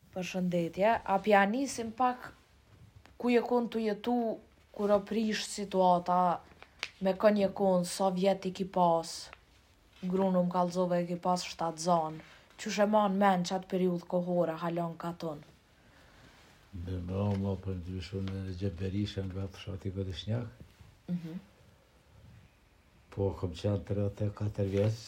Përshëndetje, a pja nisim pak ku je kon të jetu kur o prish situata me kën je kon sa vjet i ki pas, grunu më kalzove i ki pas 7 zanë, qysh e man men qatë periud kohore halon katon? Me mrama për ndryshun në Recep Berisha nga fshati Godishnjak. Po kom qenë 34 vjeç.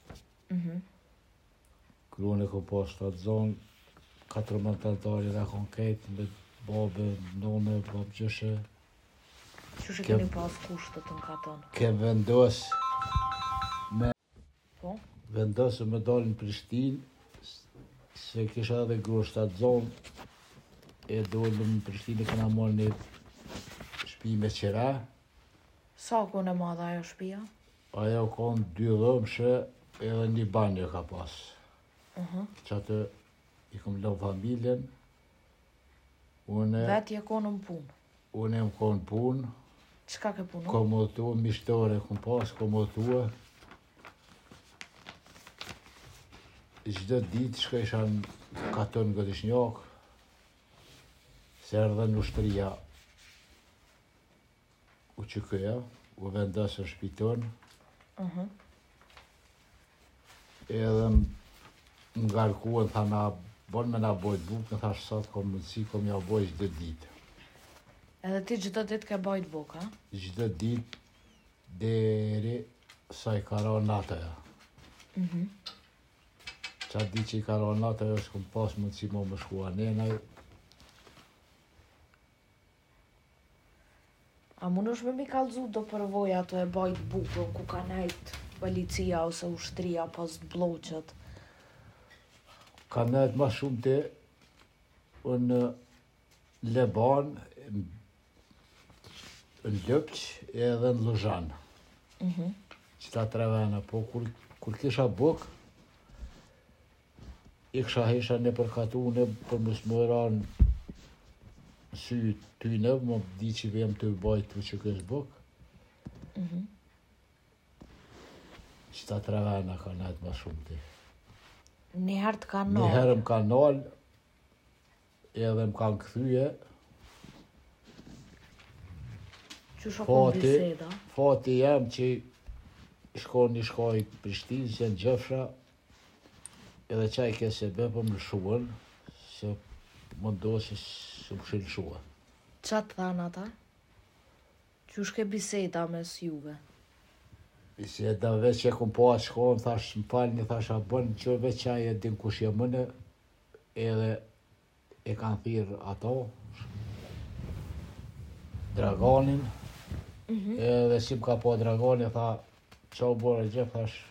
Grune kom pas 7 zonë, 4 mëntatari dhe kom kejtë me babe, none, babgjyshe. Qysh e keni pas kushtet në katon? Kem vendos Po? vendosë me dalë në Prishtinë, se kisha edhe gru 7 zonë, e dollëm në Prishtinë këna marrë një shpi me qera. Sa kon e madha ajo shpia? Ajo kanë 2 dhomshe edhe një banjë ka pas. Që atë i kom lënë familjen. Vet je kon në punë? Unë e më konë punë. Çka ke punu? Komotua, mishtore kom pas, komotua. Çdo ditë shkojsha në katon Godishnjak, se erdhen ushtria u qykeja, u vendosë në shpiton. Edhe më ngarkuan, tha na bon me na bojt bukë, në thash sa të kom mundësi, kom ja bojt çdo ditë. Edhe ti çdo ditë ke bajt bukë, ha? Çdo ditë deri sa i ka ra nataja. Qatë ditë që i ka ra nataja, s'kom pas mundësi më shkua nenaj. A mundosh me mi kallzu do përvoja të e bajt bukën ku ka nejt policia ose ushtria pas bloqet? Ka nejt ma shumë të në Leban, në Lëpq edhe në Luzhan. Qita 3 vena, po kur kisha buk, i kësha hesha në përkatune për mos më ranë sy tyne, më di që vjem të bajt të që kësh buk. Qita 3 vena ka nejt ma shumë të. Njëherë të ka nalë? Njëherë më ka nalë, edhe më kanë këthyje. Qysh o kon biseda? Fati jam që shkon një shkoj Prishtinë, që në gjëfsha, edhe qaj ke se be për më lëshuën, se më ndohë që së më shë lëshuën. Qa të thanë ata? Qysh ke biseda mes juve? Biseda veç që kom pa shkon, thash më falni, thash a bën që veç qaj e din kush je mëne, edhe e kanë thirë ato, Draganin, edhe si më ka pa Dragani, tha, qa u bërë e gjep, thash,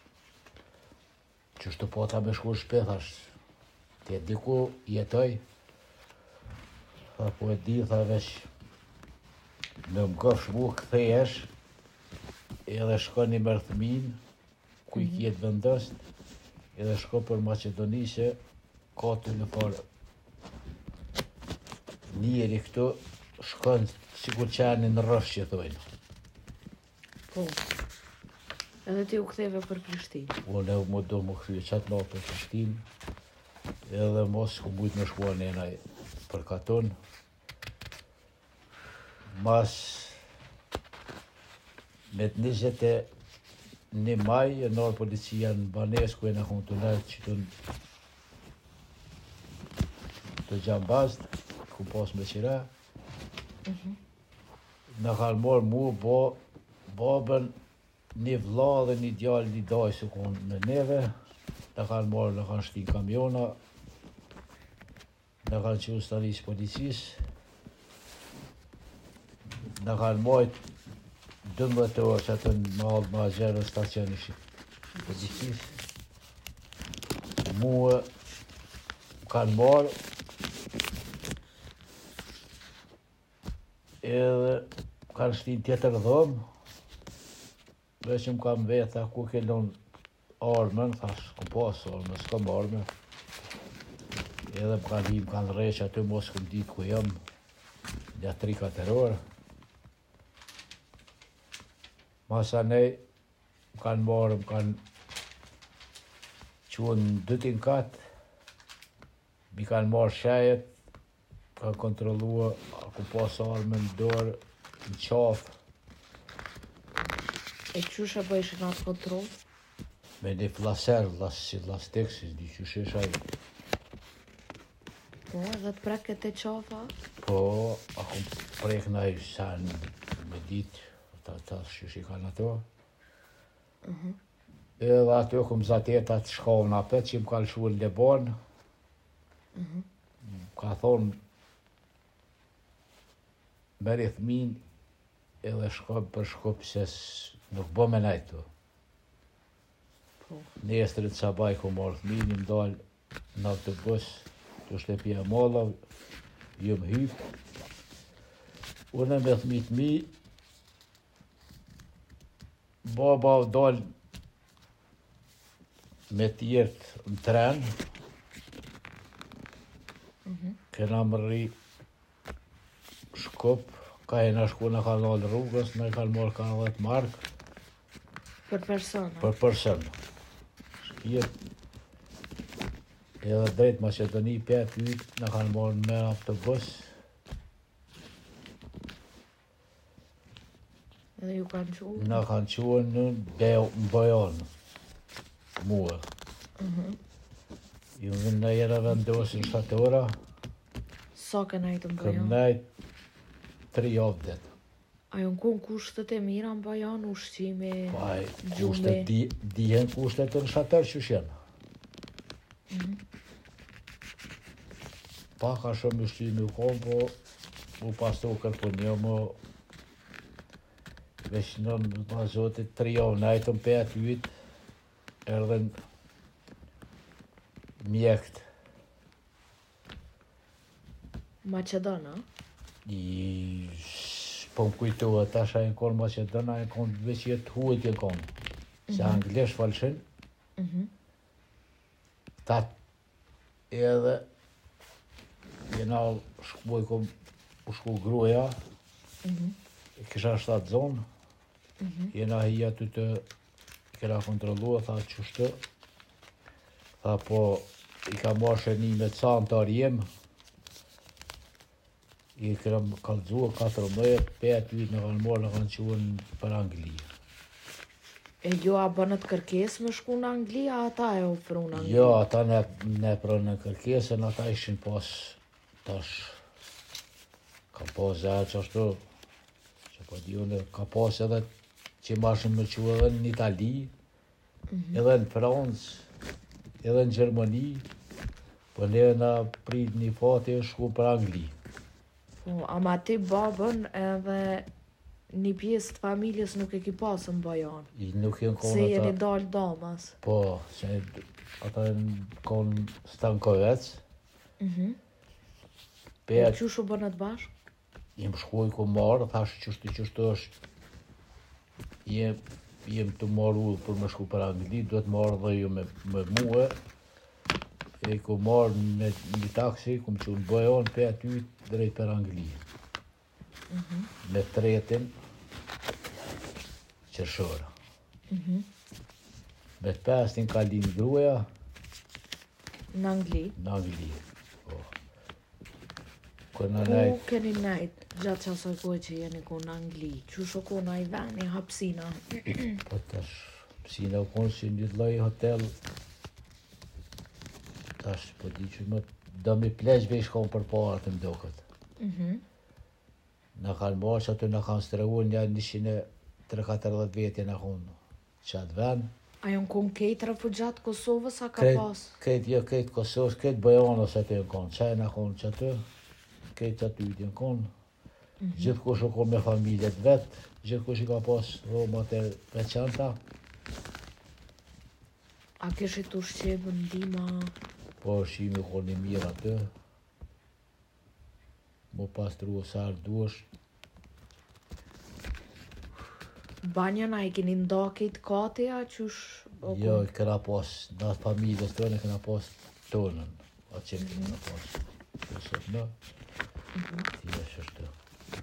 qështu po ta me shku shpe, thash, ti e di ku jetoj, tha, po e di, tha, veç, në më gëfsh mu këthejesh, edhe shko një mërthmin, ku i kjetë vendost, edhe shko për Macedoni, se ka të në parë. Njeri këtu shkon sikur qenë në rrësh që thojnë. Po. Edhe ti u ktheve për Prishtinë? Unë e më do më këthyje qatë na për Prishtinë, edhe mos ku mujtë me shkua nenaj për katon. Mas me të 21 maj, e nërë policia në Banes, ku e në kontunet që të Gjambazd, ku pas me qira. Në kanë marrë mu, babën, një vlla dhe një djallë një daj se konë me neve. Në kanë marrë, në kanë shtin kamiona. Në kanë qenë stanisë policisë. Në kanë marrë 12 orë që atë në malë ma gjerë në stacioni policisë. Mu kanë marrë, edhe kanë shtin tjetër dhomë, veç që më kam veta ku ke lënë armën, thash, ku pas armën, s'kam armën. Edhe më kanë rreq aty, mos këm ditë ku jam, nga 3-4 orë. Masa nej, më kanë marrë, më kanë qunë 2 tinkat, mi kanë marrë shajet, kanë kontrollua, a ku pas armë në dorë, në qafë, E qysh e bëjshin atë kontroll? me një flaser, lastik, si di qyshesh ai. Po, edhe të preket e qafa? Po, a ku prek në ai sen me ditë, ta qysh I kanë ato. Edhe aty ku më zateta të shkon apet që më kanë shuar në Leban. Ka thonë, meri thmin edhe shkop për shkop se nuk bo me najtu. Po. Nestrit sabaj ku marrë thmin, më dalë në autobus, të shtepja malla, jëm hyp. Unë me thmit mi, baba dalë me tjertë në tren, kena më rri Shkup, ka e në shku në kanal rrugës, në kanë marrë ka 10 markë Për persona? për person. Shkjet, edhe drejt Macedoni 5 yt, në kanë marrë me autobus, Edhe ju kanë qu? në kanë quen në Bojan, mua. Ju vënë në jera vendosin 7 ora, Sa ke najtë në këm Bajan? najt 3 javë det. A ju në kun kushtet e mira në Bajan, ushqime, Paj, gjume? kushtet dihen kushtet të në shatër që shenë. Paka shumë ushqimi u kom, po u pastu kërpun një më veç në ma zotit 3 javë najtëm 5 yt, erdhen mjekt Macedona? Po më kujtohet, tash a e në konë Macedona, e në konë veç jetë huet e konë. Se anglesh falshin, ta edhe jena shkuj kom u shku gruja, kisha 7 zonë, jena hija ty të kena kontrolua, tha qështë, tha po I ka marrë shënime të santar jem, I kena kalzua 14, 5 yt në kanë marrë, në kanë quen për Angli. E jo a bënët kërkes me shku në Angli, a ata e ofru në Angli? Jo, ata ne pranë në kërkesën, ata ishin pas tash. Ka pas edhe qashtu, që po di unë, ka pas edhe që mashin me që edhe në Itali, edhe në Francë, edhe në Gjermani, po ne na prit një fati e shku për Angli. Po, ama ti babën edhe një pjesë të familjes nuk e ki pasë në Bajan. Nuk jenë Se konë jeni ata, dalë damas. po, se ata jenë konë Stankovec, E Pet, qysh u bënët bashkë? jem shkuj ku marrë, thash qështu është, jem të marrë për me shku për Angli, duhet marrë dhe ju me muë, e ku marrë me një taksi, ku më qunë Bojan 5 yt drejt për Angli. Me tretin qershor. Me të pestin ka linë gruaja Në Angli? në Angli. Po. Kur në Ku nejt, keni najt gjatë qasaj kohë që jeni ku në Angli? Qysh o ku në i veni, hapsina? po tash, si në konë si një lloj hotel, tash po di që më do mi pleqve I shkon për parë të mdokët. Në kanë marrë që aty në kanë strehu një 140 vetje në konë qatë ven. A ju në kun kejt refugjat Kosovës, a ka pas? Këtë Kosovës, këtë Bojanës aty në konë, qaj në konë që aty, këtë aty në konë. Gjithë kush u konë me familjet vetë, gjithë kush I ka pas romat e veçanta, A kishit ushqebë ndima? po shimi konë I mirë aty. Mu pastru sa duesh. Banjën a I keni ndakit kati, a qysh? o ku? Jo, këna pas, në familjes tonë këna pas tonën, atë që këna pas. Kësot në, tje shështë.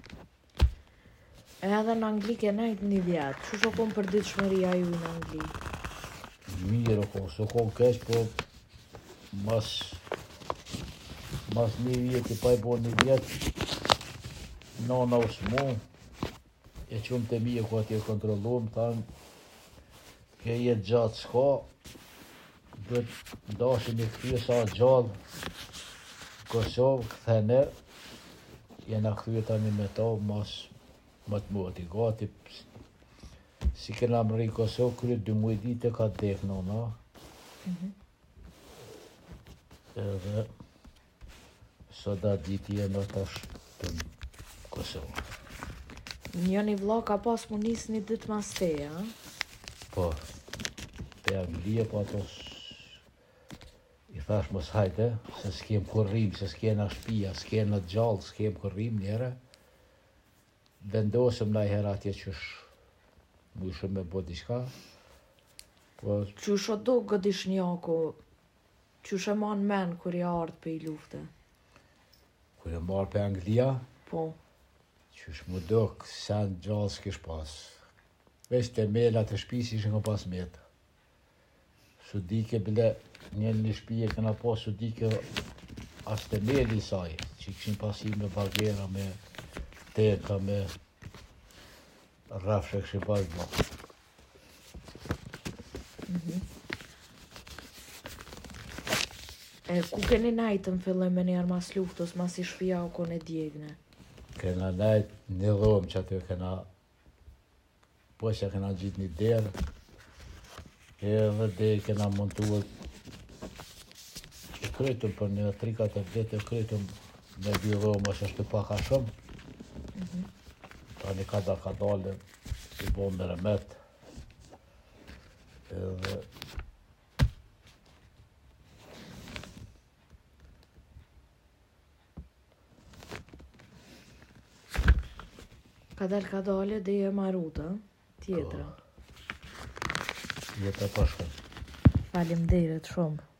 Edhe në Angli ke najt një vjetë, qysh o kom për ditë shmëria ju në Angli? Mirë o konë, s'o konë keq, po mas mas 1 vjeti pa i bo 1 vjet, nana u smu, e qumë të mije ku atje kontrolum, thanë, ke jetë gjatë s'ka, duhet ndashim i këthyë sa gjallë, Kosovë, këthene, jena këthyë tani me ta, mas më të moti, gati, si kena më rri Kosovë, kryet 2 muj dite ka dek nona, edhe sot da diti jena tash të Kosovë. Njëni vlla ka pas mu nis një ditë mas teja, a? Po, te Anglia, po ato i thash mos hajde, se s'kem kur rrim, se s'kena shpia, s'kena gjallë, s'kem kur rrim njëre. Vendosëm na i herë atje qësh mujshëm me bo diçka. Po, Qysh o do gëdishnjaku, qysh e man men kur i ardh për i lufte? kur e marrë për Anglia, Po, qysh mu dok, sen gjallë s'kish pas. Veç të melat e shpis ishin ka pas metë. Sudike bile, një shpije këna pas sudike as të meli saj, që këshin pasi me bagera, me teka, me rafshe këshin pas bo. e ku keni najtë në fillim me njerë mas luftës, mas i shpia u kone djegne? Kena najt një dhomë që aty kena, po që kena gjitë një derë, edhe dhe kena montuar, e krytëm për një 3-4 vete, krytëm me 2 dhomë, që është pak a shumë. Tani ka dale, i bo me remet. Edhe Ka dale dhe je maruta, tjetra. jetë e pashkën. Faleminderit shumë.